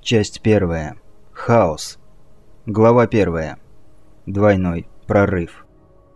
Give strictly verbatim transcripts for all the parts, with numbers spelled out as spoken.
Часть первая. Хаос. Глава первая. Двойной прорыв.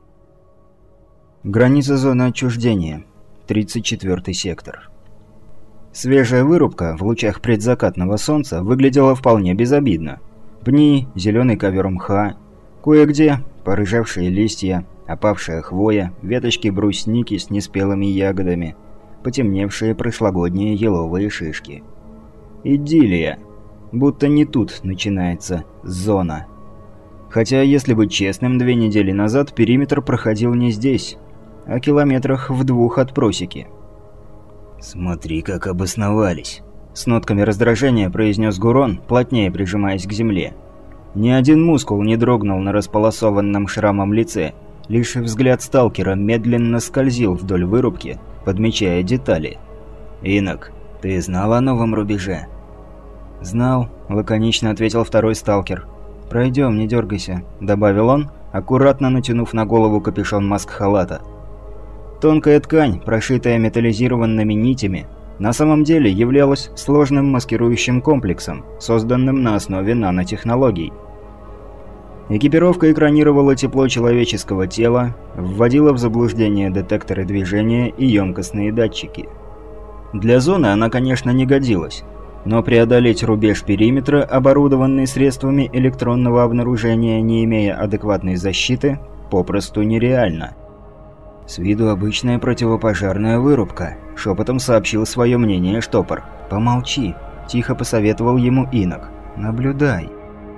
Граница зоны отчуждения. тридцать четвёртый сектор. Свежая вырубка в лучах предзакатного солнца выглядела вполне безобидно. Пни, зеленый ковер мха, кое-где порыжавшие листья, опавшая хвоя, веточки брусники с неспелыми ягодами, потемневшие прошлогодние еловые шишки. Идиллия. Будто не тут начинается зона. Хотя, если быть честным, две недели назад периметр проходил не здесь, а километрах в двух от просеки. «Смотри, как обосновались», — с нотками раздражения произнес Гурон, плотнее прижимаясь к земле. Ни один мускул не дрогнул на располосованном шрамом лице, лишь взгляд сталкера медленно скользил вдоль вырубки, подмечая детали. «Инок, ты знал о новом рубеже?» «Знал», — лаконично ответил второй сталкер. «Пройдем, не дергайся», — добавил он, аккуратно натянув на голову капюшон маск-халата. Тонкая ткань, прошитая металлизированными нитями, на самом деле являлась сложным маскирующим комплексом, созданным на основе нанотехнологий. Экипировка экранировала тепло человеческого тела, вводила в заблуждение детекторы движения и емкостные датчики. Для зоны она, конечно, не годилась. Но преодолеть рубеж периметра, оборудованный средствами электронного обнаружения, не имея адекватной защиты, попросту нереально. «С виду обычная противопожарная вырубка», – шепотом сообщил свое мнение штопор. «Помолчи», – тихо посоветовал ему инок. «Наблюдай».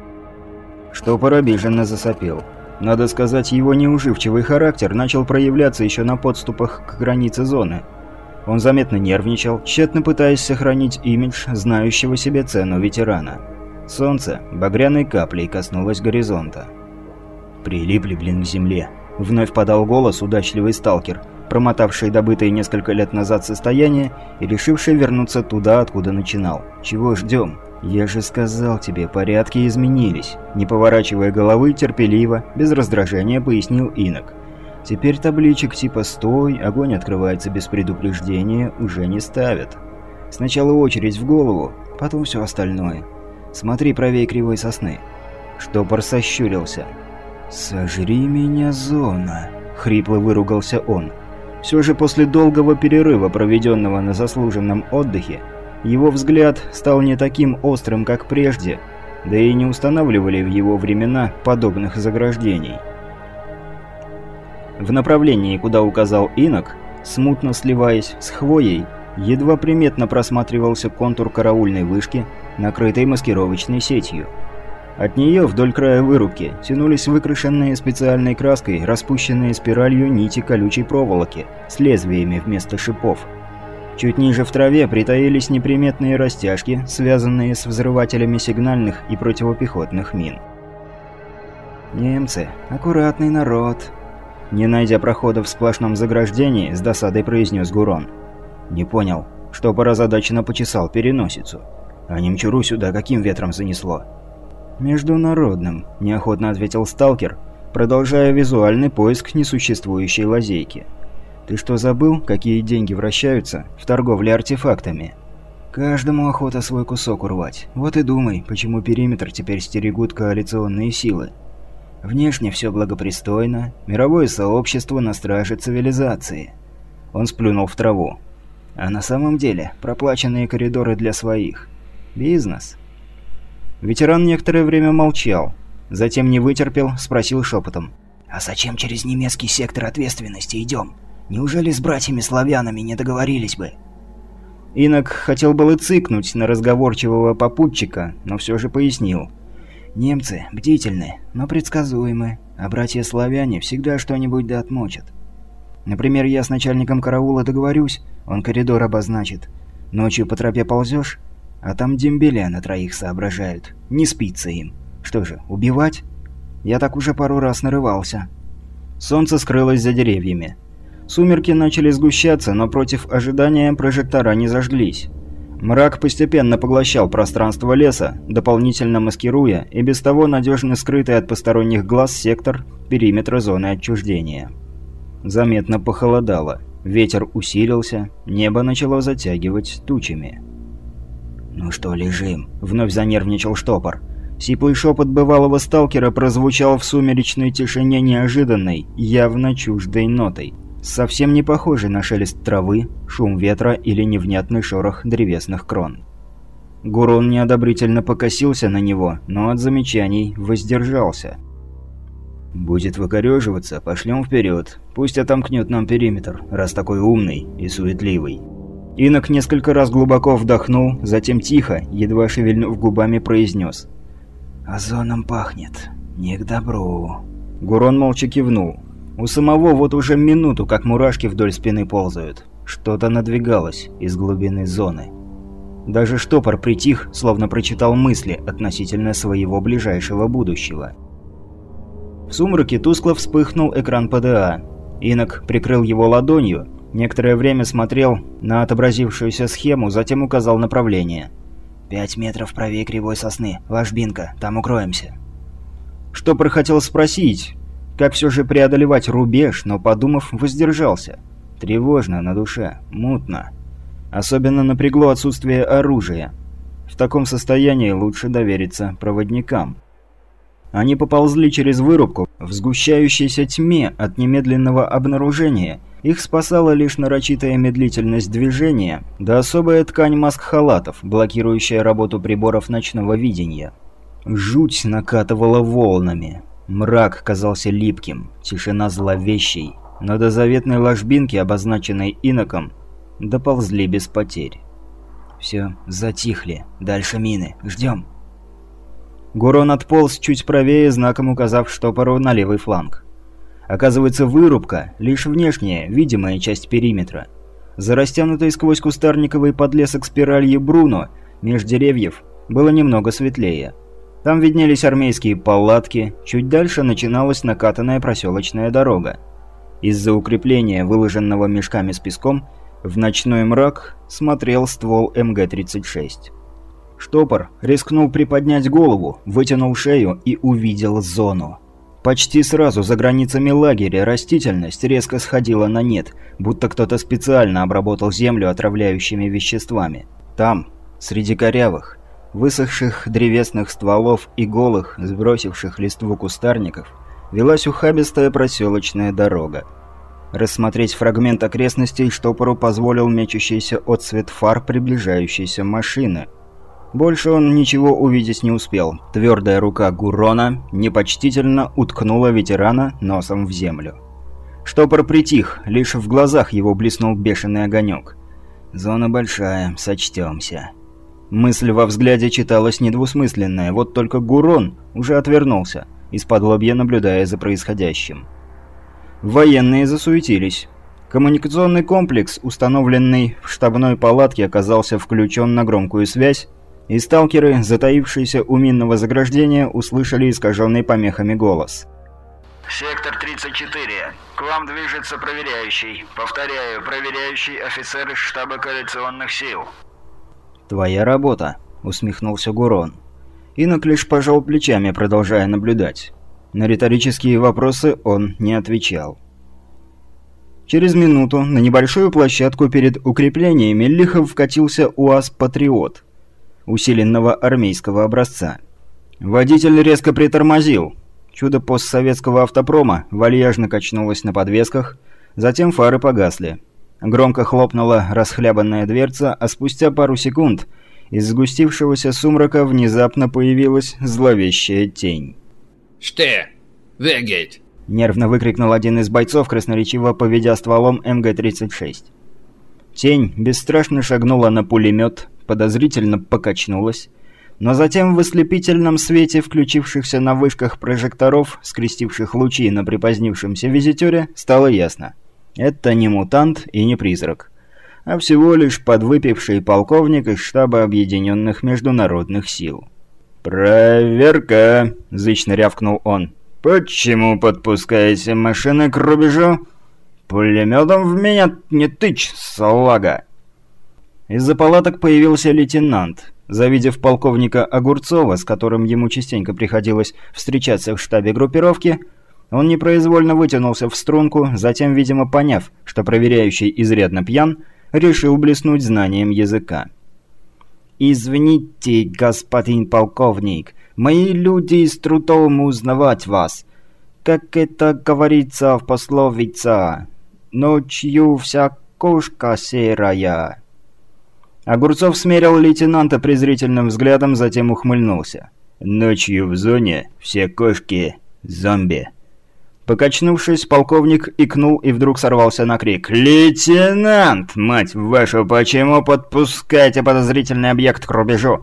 Штопор обиженно засопел. Надо сказать, его неуживчивый характер начал проявляться еще на подступах к границе зоны. Он заметно нервничал, тщетно пытаясь сохранить имидж знающего себе цену ветерана. Солнце багряной каплей коснулось горизонта. «Прилипли, блин, к земле», — вновь подал голос удачливый сталкер, промотавший добытое несколько лет назад состояние и решивший вернуться туда, откуда начинал. «Чего ждем? Я же сказал тебе, порядки изменились», — не поворачивая головы, терпеливо, без раздражения пояснил инок. Теперь табличек типа «Стой», «Огонь открывается без предупреждения» уже не ставят. Сначала очередь в голову, потом все остальное. Смотри правее кривой сосны. Штопор сощурился. «Сожри меня, зона!» — хрипло выругался он. Все же после долгого перерыва, проведенного на заслуженном отдыхе, его взгляд стал не таким острым, как прежде, да и не устанавливали в его времена подобных заграждений. В направлении, куда указал инок, смутно сливаясь с хвоей, едва приметно просматривался контур караульной вышки, накрытой маскировочной сетью. От нее вдоль края вырубки тянулись выкрашенные специальной краской, распущенные спиралью нити колючей проволоки с лезвиями вместо шипов. Чуть ниже в траве притаились неприметные растяжки, связанные с взрывателями сигнальных и противопехотных мин. «Немцы, аккуратный народ», — не найдя прохода в сплошном заграждении, с досадой произнес Гурон. «Не понял, штопор озадаченно почесал переносицу. А немчуру сюда каким ветром занесло?» «Международным», – неохотно ответил сталкер, продолжая визуальный поиск несуществующей лазейки. «Ты что, забыл, какие деньги вращаются в торговле артефактами? Каждому охота свой кусок урвать. Вот и думай, почему периметр теперь стерегут коалиционные силы. Внешне все благопристойно, мировое сообщество на страже цивилизации». Он сплюнул в траву. «А на самом деле проплаченные коридоры для своих. Бизнес». Ветеран некоторое время молчал, затем не вытерпел, спросил шепотом. «А зачем через немецкий сектор ответственности идем? Неужели с братьями-славянами не договорились бы?» Инок хотел было цыкнуть на разговорчивого попутчика, но все же пояснил. «Немцы бдительны, но предсказуемы, а братья-славяне всегда что-нибудь да отмочат. Например, я с начальником караула договорюсь, он коридор обозначит. Ночью по тропе ползешь, а там дембеля на троих соображают. Не спится им. Что же, убивать? Я так уже пару раз нарывался». Солнце скрылось за деревьями. Сумерки начали сгущаться, но против ожидания прожектора не зажглись. Мрак постепенно поглощал пространство леса, дополнительно маскируя и без того надежно скрытый от посторонних глаз сектор периметра зоны отчуждения. Заметно похолодало, ветер усилился, небо начало затягивать тучами. «Ну что, лежим?» — вновь занервничал штопор. Сиплый шепот бывалого сталкера прозвучал в сумеречной тишине неожиданной, явно чуждой нотой, совсем не похожей на шелест травы, шум ветра или невнятный шорох древесных крон. Гурон неодобрительно покосился на него, но от замечаний воздержался. «Будет выкорёживаться, пошлем вперед. Пусть отомкнет нам периметр, раз такой умный и суетливый». Инок несколько раз глубоко вдохнул, затем тихо, едва шевельнув губами, произнес: «Озоном пахнет. Не к добру». Гурон молча кивнул. У самого вот уже минуту, как мурашки вдоль спины ползают. Что-то надвигалось из глубины зоны. Даже штопор притих, словно прочитал мысли относительно своего ближайшего будущего. В сумраке тускло вспыхнул экран ПДА. Инок прикрыл его ладонью, некоторое время смотрел на отобразившуюся схему, затем указал направление. «Пять метров правее кривой сосны. Ложбинка. Там укроемся». Штопор хотел спросить, как все же преодолевать рубеж, но, подумав, воздержался. Тревожно на душе, мутно. Особенно напрягло отсутствие оружия. В таком состоянии лучше довериться проводникам. Они поползли через вырубку в сгущающейся тьме от немедленного обнаружения. Их спасала лишь нарочитая медлительность движения, да особая ткань маск-халатов, блокирующая работу приборов ночного видения. Жуть накатывала волнами. Мрак казался липким, тишина зловещей, но до заветной ложбинки, обозначенной иноком, доползли без потерь. «Все, затихли. Дальше мины. Ждем». Гурон отполз чуть правее, знаком указав штопору на левый фланг. Оказывается, вырубка – лишь внешняя, видимая часть периметра. За растянутой сквозь кустарниковый подлесок спиралью Бруно, меж деревьев, было немного светлее. Там виднелись армейские палатки, чуть дальше начиналась накатанная проселочная дорога. Из-за укрепления, выложенного мешками с песком, в ночной мрак смотрел ствол эм гэ тридцать шесть. Штопор рискнул приподнять голову, вытянул шею и увидел зону. Почти сразу за границами лагеря растительность резко сходила на нет, будто кто-то специально обработал землю отравляющими веществами. Там, среди корявых, высохших древесных стволов и голых, сбросивших листву кустарников, велась ухабистая проселочная дорога. Рассмотреть фрагмент окрестностей штопору позволил мечущийся отсвет фар приближающейся машины. Больше он ничего увидеть не успел. Твердая рука Гурона непочтительно уткнула ветерана носом в землю. Штопор притих, лишь в глазах его блеснул бешеный огонек. «Зона большая, сочтемся». Мысль во взгляде читалась недвусмысленная, вот только Гурон уже отвернулся, из-под лобья наблюдая за происходящим. Военные засуетились. Коммуникационный комплекс, установленный в штабной палатке, оказался включен на громкую связь, и сталкеры, затаившиеся у минного заграждения, услышали искаженный помехами голос. «Сектор тридцать четыре. К вам движется проверяющий. Повторяю, проверяющий офицер из штаба коалиционных сил». «Твоя работа», — усмехнулся Гурон. Инок лишь пожал плечами, продолжая наблюдать. На риторические вопросы он не отвечал. Через минуту на небольшую площадку перед укреплениями лихо вкатился УАЗ «Патриот» усиленного армейского образца. Водитель резко притормозил. Чудо постсоветского автопрома вальяжно качнулось на подвесках, затем фары погасли. Громко хлопнула расхлябанная дверца, а спустя пару секунд из сгустившегося сумрака внезапно появилась зловещая тень. «Что? Вегеть!» — нервно выкрикнул один из бойцов, красноречиво поведя стволом эм гэ тридцать шесть. Тень бесстрашно шагнула на пулемет, подозрительно покачнулась, но затем в ослепительном свете включившихся на вышках прожекторов, скрестивших лучи на припозднившемся визитере, стало ясно. Это не мутант и не призрак, а всего лишь подвыпивший полковник из штаба Объединенных Международных Сил. «Проверка!» – зычно рявкнул он. «Почему подпускаете машины к рубежу? Пулеметом в меня не тычь, салага!» Из-за палаток появился лейтенант. Завидев полковника Огурцова, с которым ему частенько приходилось встречаться в штабе группировки, он непроизвольно вытянулся в струнку, затем, видимо, поняв, что проверяющий изрядно пьян, решил блеснуть знанием языка. «Извините, господин полковник, мои люди с трудом узнавать вас. Как это говорится в пословице, ночью вся кошка серая». Огурцов смерил лейтенанта презрительным взглядом, затем ухмыльнулся. «Ночью в зоне все кошки зомби». Покачнувшись, полковник икнул и вдруг сорвался на крик. «Лейтенант, мать вашу, почему подпускаете подозрительный объект к рубежу?»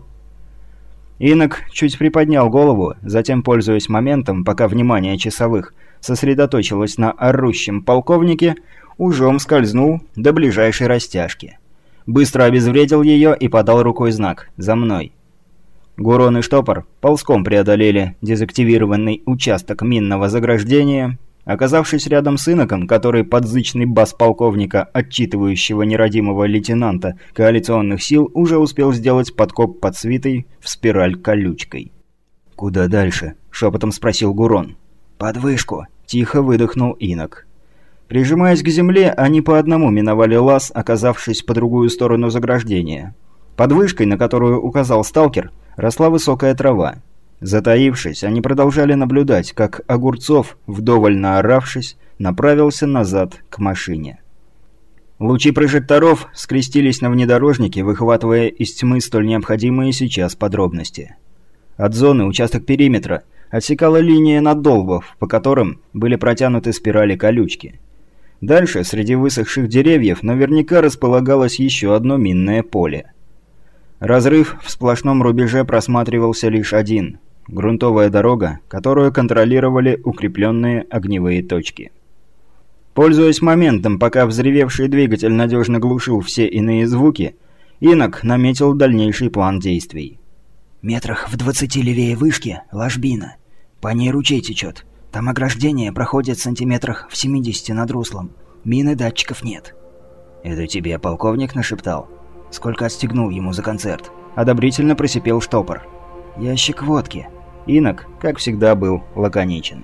Инок чуть приподнял голову, затем, пользуясь моментом, пока внимание часовых сосредоточилось на орущем полковнике, ужом скользнул до ближайшей растяжки. Быстро обезвредил ее и подал рукой знак «За мной». Гурон и Штопор ползком преодолели дезактивированный участок минного заграждения, оказавшись рядом с Иноком, который под зычный бас полковника, отчитывающего нерадимого лейтенанта коалиционных сил, уже успел сделать подкоп под свитой в спираль колючкой. «Куда дальше?» – шепотом спросил Гурон. «Под вышку», – тихо выдохнул Инок. Прижимаясь к земле, они по одному миновали лаз, оказавшись по другую сторону заграждения. Под вышкой, на которую указал сталкер, росла высокая трава. Затаившись, они продолжали наблюдать, как Огурцов, вдоволь наоравшись, направился назад к машине. Лучи прожекторов скрестились на внедорожнике, выхватывая из тьмы столь необходимые сейчас подробности. От зоны участок периметра отсекала линия надолбов, по которым были протянуты спирали колючки. Дальше, среди высохших деревьев, наверняка располагалось еще одно минное поле. Разрыв в сплошном рубеже просматривался лишь один – грунтовая дорога, которую контролировали укрепленные огневые точки. Пользуясь моментом, пока взревевший двигатель надежно глушил все иные звуки, Инок наметил дальнейший план действий. «Метрах в двадцати левее вышки – ложбина. По ней ручей течет. Там ограждение проходит сантиметрах в семидесяти над руслом. Мин и датчиков нет». «Это тебе полковник нашептал?» «Сколько отстегнул ему за концерт?» Одобрительно просипел Штопор. «Ящик водки». Инок, как всегда, был лаконичен.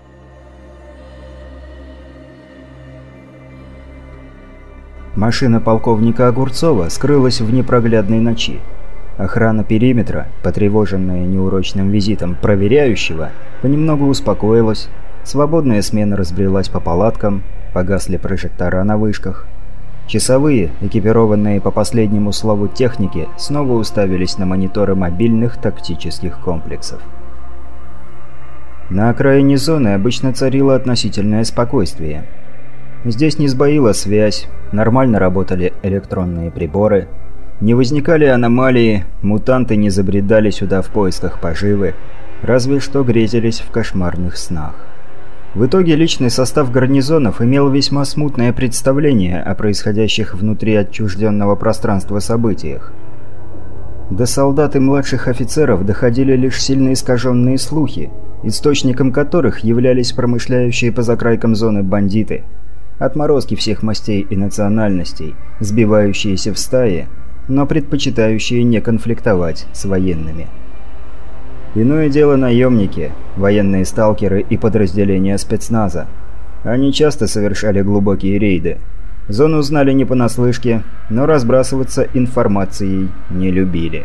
Машина полковника Огурцова скрылась в непроглядной ночи. Охрана периметра, потревоженная неурочным визитом проверяющего, понемногу успокоилась, свободная смена разбрелась по палаткам, погасли прожектора на вышках. Часовые, экипированные по последнему слову техники, снова уставились на мониторы мобильных тактических комплексов. На окраине зоны обычно царило относительное спокойствие. Здесь не сбоила связь, нормально работали электронные приборы, не возникали аномалии, мутанты не забредали сюда в поисках поживы, разве что грезились в кошмарных снах. В итоге личный состав гарнизонов имел весьма смутное представление о происходящих внутри отчужденного пространства событиях. До солдат и младших офицеров доходили лишь сильно искаженные слухи, источником которых являлись промышляющие по закрайкам зоны бандиты, отморозки всех мастей и национальностей, сбивающиеся в стаи, но предпочитающие не конфликтовать с военными. Иное дело наемники, военные сталкеры и подразделения спецназа. Они часто совершали глубокие рейды. Зону знали не понаслышке, но разбрасываться информацией не любили.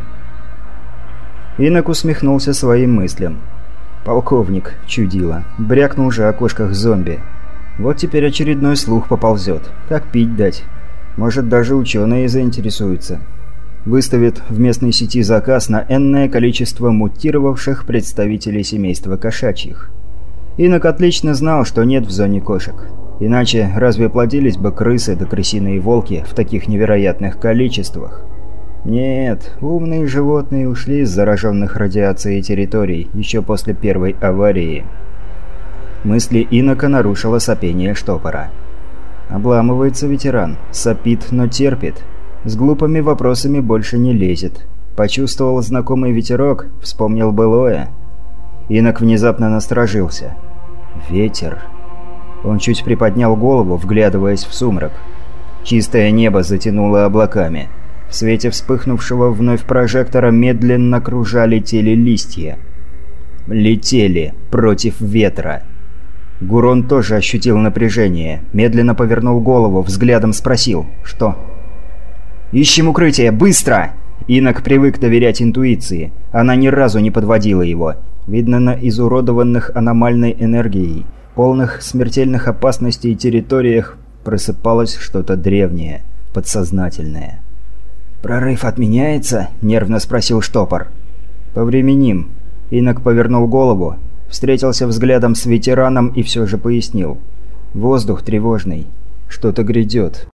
Инок усмехнулся своим мыслям. Полковник, чудило, брякнул же о кошках зомби. Вот теперь очередной слух поползет. Как пить дать? Может, даже ученые заинтересуются. Выставит в местной сети заказ на энное количество мутировавших представителей семейства кошачьих. Инок отлично знал, что нет в зоне кошек. Иначе разве плодились бы крысы да крысиные волки в таких невероятных количествах? Нет, умные животные ушли из зараженных радиацией территорий еще после первой аварии. Мысли Инока нарушило сопение Штопора. Обламывается ветеран, сопит, но терпит. С глупыми вопросами больше не лезет. Почувствовал знакомый ветерок, вспомнил былое. Инок внезапно насторожился. Ветер. Он чуть приподнял голову, вглядываясь в сумрак. Чистое небо затянуло облаками. В свете вспыхнувшего вновь прожектора медленно кружа летели листья. Летели против ветра. Гурон тоже ощутил напряжение. Медленно повернул голову, взглядом спросил: «Что?» «Ищем укрытие! Быстро!» Инок привык доверять интуиции. Она ни разу не подводила его. Видно, на изуродованных аномальной энергией, полных смертельных опасностей территориях просыпалось что-то древнее, подсознательное. «Прорыв отменяется?» – нервно спросил штопор. «Повременим». Инок повернул голову, встретился взглядом с ветераном и все же пояснил. «Воздух тревожный. Что-то грядет».